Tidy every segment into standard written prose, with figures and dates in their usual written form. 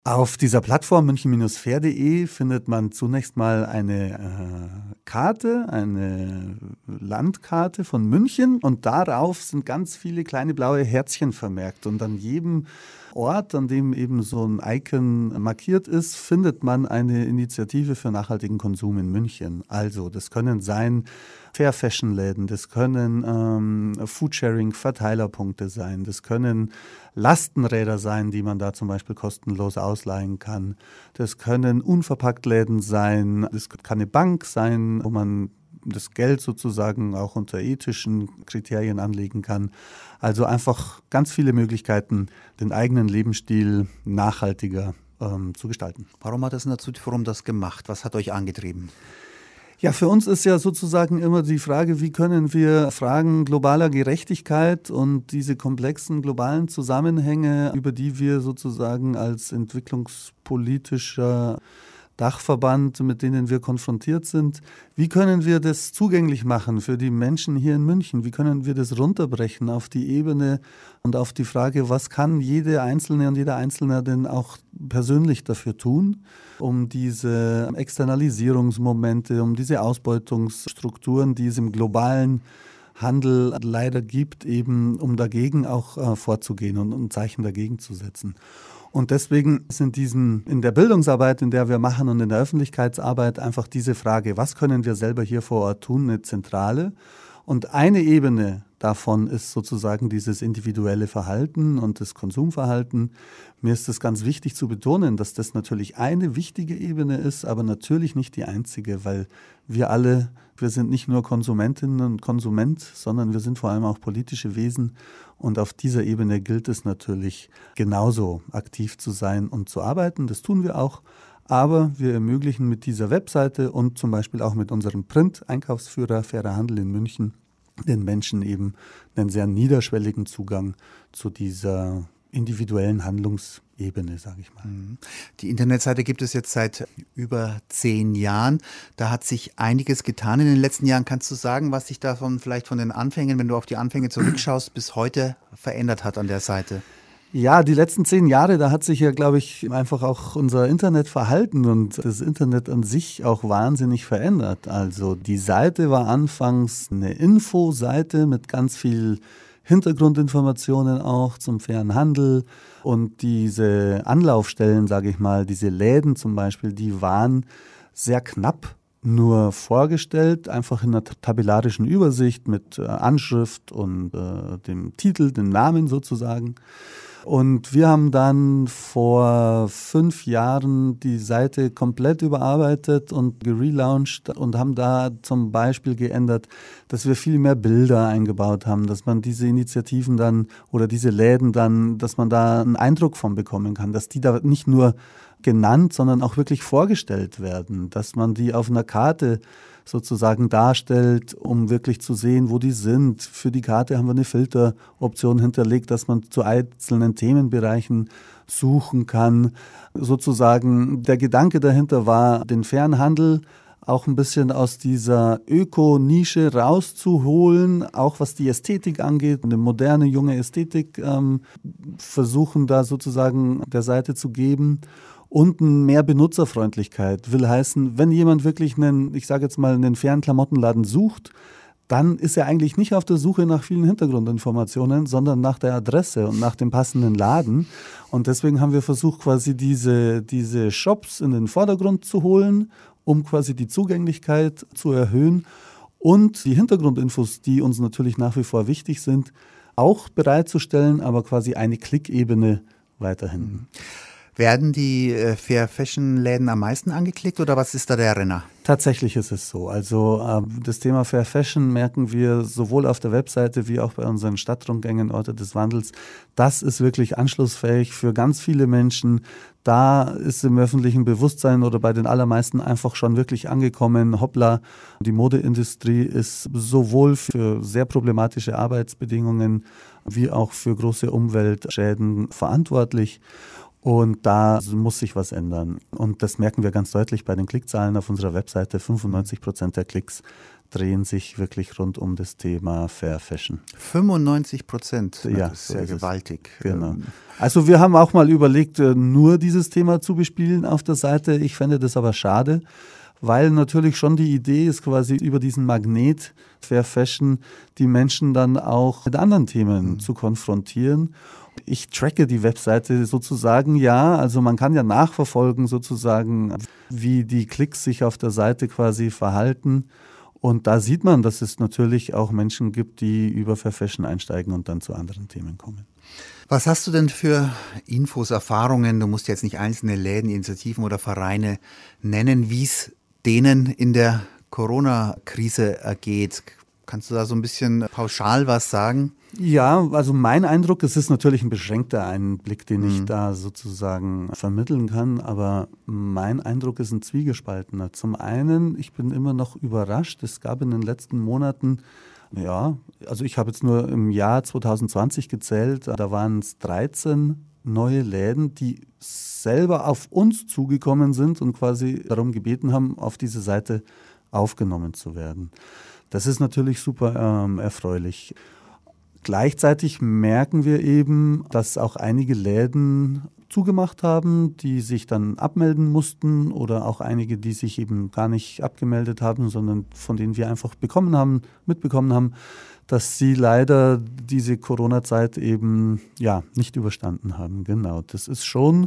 Auf dieser Plattform münchen-fair.de findet man zunächst mal eine Karte, eine Landkarte von München, und darauf sind ganz viele kleine blaue Herzchen vermerkt. Und an jedem Ort, an dem eben so ein Icon markiert ist, findet man eine Initiative für nachhaltigen Konsum in München. Also das können sein Fair-Fashion-Läden, das können Foodsharing-Verteilerpunkte sein, das können Lastenräder sein, die man da zum Beispiel kostenlos ausleihen kann. Das können Unverpacktläden sein, das kann eine Bank sein, wo man das Geld sozusagen auch unter ethischen Kriterien anlegen kann. Also einfach ganz viele Möglichkeiten, den eigenen Lebensstil nachhaltiger zu gestalten. Warum hat das Naturforum das gemacht? Was hat euch angetrieben? Ja, für uns ist ja sozusagen immer die Frage, wie können wir Fragen globaler Gerechtigkeit und diese komplexen globalen Zusammenhänge, über die wir sozusagen als entwicklungspolitischer Dachverband, mit denen wir konfrontiert sind, wie können wir das zugänglich machen für die Menschen hier in München? Wie können wir das runterbrechen auf die Ebene und auf die Frage, was kann jede Einzelne und jeder Einzelne denn auch persönlich dafür tun, um diese Externalisierungsmomente, um diese Ausbeutungsstrukturen, die es im globalen Handel leider gibt, eben um dagegen auch vorzugehen und ein Zeichen dagegen zu setzen. Und deswegen sind in der Bildungsarbeit, in der wir machen, und in der Öffentlichkeitsarbeit einfach diese Frage, was können wir selber hier vor Ort tun, eine zentrale. Und eine Ebene davon ist sozusagen dieses individuelle Verhalten und das Konsumverhalten. Mir ist es ganz wichtig zu betonen, dass das natürlich eine wichtige Ebene ist, aber natürlich nicht die einzige, weil wir sind nicht nur Konsumentinnen und Konsument, sondern wir sind vor allem auch politische Wesen. Und auf dieser Ebene gilt es natürlich genauso aktiv zu sein und zu arbeiten. Das tun wir auch. Aber wir ermöglichen mit dieser Webseite und zum Beispiel auch mit unserem Print-Einkaufsführer Fairer Handel in München den Menschen eben einen sehr niederschwelligen Zugang zu dieser individuellen Handlungsebene, sage ich mal. Die Internetseite gibt es jetzt seit über 10 Jahren. Da hat sich einiges getan in den letzten Jahren. Kannst du sagen, was sich davon vielleicht von den Anfängen, wenn du auf die Anfänge zurückschaust, bis heute verändert hat an der Seite? Ja, die letzten 10 Jahre, da hat sich ja, glaube ich, einfach auch unser Internetverhalten und das Internet an sich auch wahnsinnig verändert. Also die Seite war anfangs eine Infoseite mit ganz viel Hintergrundinformationen auch zum fairen Handel, und diese Anlaufstellen, sage ich mal, diese Läden zum Beispiel, die waren sehr knapp nur vorgestellt, einfach in einer tabellarischen Übersicht mit Anschrift und dem Titel, dem Namen sozusagen. Und wir haben dann vor 5 Jahren die Seite komplett überarbeitet und gelauncht und haben da zum Beispiel geändert, dass wir viel mehr Bilder eingebaut haben, dass man diese Initiativen dann oder diese Läden dann, dass man da einen Eindruck von bekommen kann, dass die da nicht nur genannt, sondern auch wirklich vorgestellt werden, dass man die auf einer Karte sozusagen darstellt, um wirklich zu sehen, wo die sind. Für die Karte haben wir eine Filteroption hinterlegt, dass man zu einzelnen Themenbereichen suchen kann. Sozusagen der Gedanke dahinter war, den fairen Handel auch ein bisschen aus dieser Öko-Nische rauszuholen, auch was die Ästhetik angeht, eine moderne, junge Ästhetik versuchen da sozusagen der Seite zu geben. Und mehr Benutzerfreundlichkeit will heißen, wenn jemand wirklich einen fairen Klamottenladen sucht, dann ist er eigentlich nicht auf der Suche nach vielen Hintergrundinformationen, sondern nach der Adresse und nach dem passenden Laden. Und deswegen haben wir versucht, quasi diese Shops in den Vordergrund zu holen, um quasi die Zugänglichkeit zu erhöhen und die Hintergrundinfos, die uns natürlich nach wie vor wichtig sind, auch bereitzustellen, aber quasi eine Klickebene weiterhin. Werden die Fair-Fashion-Läden am meisten angeklickt oder was ist da der Renner? Tatsächlich ist es so. Also das Thema Fair Fashion merken wir sowohl auf der Webseite wie auch bei unseren Stadtrundgängen, Orte des Wandels. Das ist wirklich anschlussfähig für ganz viele Menschen. Da ist im öffentlichen Bewusstsein oder bei den allermeisten einfach schon wirklich angekommen, hoppla, die Modeindustrie ist sowohl für sehr problematische Arbeitsbedingungen wie auch für große Umweltschäden verantwortlich. Und da muss sich was ändern. Und das merken wir ganz deutlich bei den Klickzahlen auf unserer Webseite. 95% der Klicks, drehen sich wirklich rund um das Thema Fair Fashion. 95%, ja, das ist sehr gewaltig. Genau. Also wir haben auch mal überlegt, nur dieses Thema zu bespielen auf der Seite. Ich fände das aber schade, weil natürlich schon die Idee ist, quasi über diesen Magnet Fair Fashion die Menschen dann auch mit anderen Themen zu konfrontieren. Ich tracke die Webseite sozusagen, ja, also man kann ja nachverfolgen sozusagen, wie die Klicks sich auf der Seite quasi verhalten. Und da sieht man, dass es natürlich auch Menschen gibt, die über Fair Fashion einsteigen und dann zu anderen Themen kommen. Was hast du denn für Infos, Erfahrungen? Du musst jetzt nicht einzelne Läden, Initiativen oder Vereine nennen, wie es denen in der Corona-Krise ergeht. Kannst du da so ein bisschen pauschal was sagen? Ja, also mein Eindruck, es ist natürlich ein beschränkter Einblick, den ich da sozusagen vermitteln kann, aber mein Eindruck ist ein zwiegespaltener. Zum einen, ich bin immer noch überrascht, es gab in den letzten Monaten, ja, also ich habe jetzt nur im Jahr 2020 gezählt, da waren es 13 neue Läden, die selber auf uns zugekommen sind und quasi darum gebeten haben, auf diese Seite aufgenommen zu werden. Das ist natürlich super erfreulich. Gleichzeitig merken wir eben, dass auch einige Läden zugemacht haben, die sich dann abmelden mussten oder auch einige, die sich eben gar nicht abgemeldet haben, sondern von denen wir einfach mitbekommen haben, dass sie leider diese Corona-Zeit eben nicht überstanden haben. Genau, das ist schon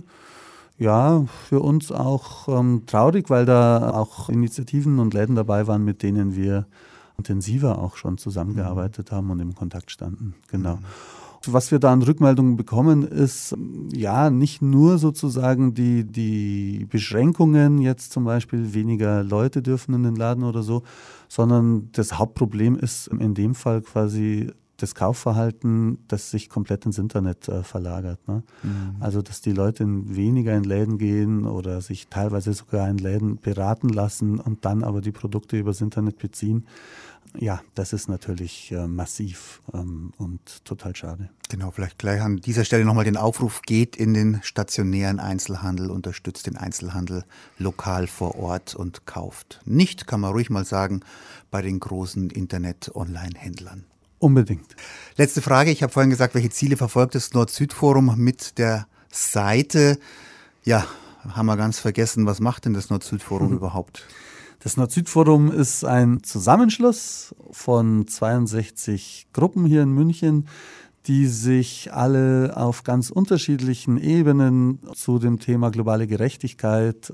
für uns auch traurig, weil da auch Initiativen und Läden dabei waren, mit denen wir intensiver auch schon zusammengearbeitet haben und im Kontakt standen. Genau. Was wir da an Rückmeldungen bekommen, ist nicht nur sozusagen die Beschränkungen, jetzt zum Beispiel weniger Leute dürfen in den Laden oder so, sondern das Hauptproblem ist in dem Fall quasi das Kaufverhalten, das sich komplett ins Internet verlagert. Ne? Also, dass die Leute weniger in Läden gehen oder sich teilweise sogar in Läden beraten lassen und dann aber die Produkte übers Internet beziehen. Ja, das ist natürlich massiv und total schade. Genau, vielleicht gleich an dieser Stelle nochmal den Aufruf, geht in den stationären Einzelhandel, unterstützt den Einzelhandel lokal vor Ort und kauft. Nicht, kann man ruhig mal sagen, bei den großen Internet-Online-Händlern. Unbedingt. Letzte Frage. Ich habe vorhin gesagt, welche Ziele verfolgt das Nord-Süd-Forum mit der Seite? Ja, haben wir ganz vergessen. Was macht denn das Nord-Süd-Forum überhaupt? Das Nord-Süd-Forum ist ein Zusammenschluss von 62 Gruppen hier in München, die sich alle auf ganz unterschiedlichen Ebenen zu dem Thema globale Gerechtigkeit,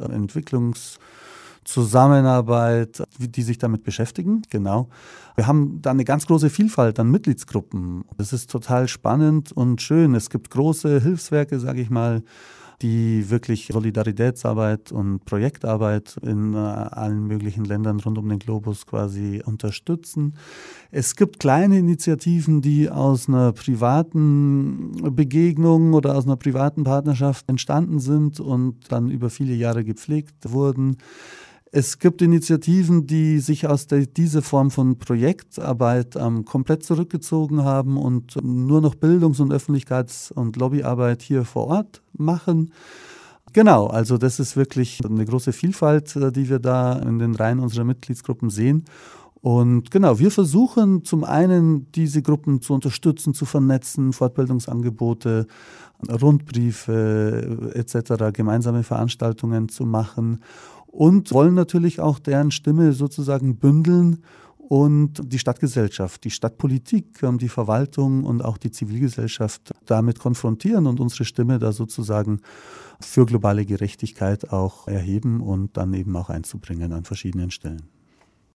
Entwicklungszusammenarbeit, die sich damit beschäftigen. Genau. Wir haben da eine ganz große Vielfalt an Mitgliedsgruppen. Das ist total spannend und schön. Es gibt große Hilfswerke, sage ich mal, die wirklich Solidaritätsarbeit und Projektarbeit in allen möglichen Ländern rund um den Globus quasi unterstützen. Es gibt kleine Initiativen, die aus einer privaten Begegnung oder aus einer privaten Partnerschaft entstanden sind und dann über viele Jahre gepflegt wurden. Es gibt Initiativen, die sich aus dieser Form von Projektarbeit komplett zurückgezogen haben und nur noch Bildungs- und Öffentlichkeits- und Lobbyarbeit hier vor Ort machen. Genau, also das ist wirklich eine große Vielfalt, die wir da in den Reihen unserer Mitgliedsgruppen sehen. Und genau, wir versuchen zum einen, diese Gruppen zu unterstützen, zu vernetzen, Fortbildungsangebote, Rundbriefe etc., gemeinsame Veranstaltungen zu machen. Und wollen natürlich auch deren Stimme sozusagen bündeln und die Stadtgesellschaft, die Stadtpolitik, die Verwaltung und auch die Zivilgesellschaft damit konfrontieren und unsere Stimme da sozusagen für globale Gerechtigkeit auch erheben und dann eben auch einzubringen an verschiedenen Stellen.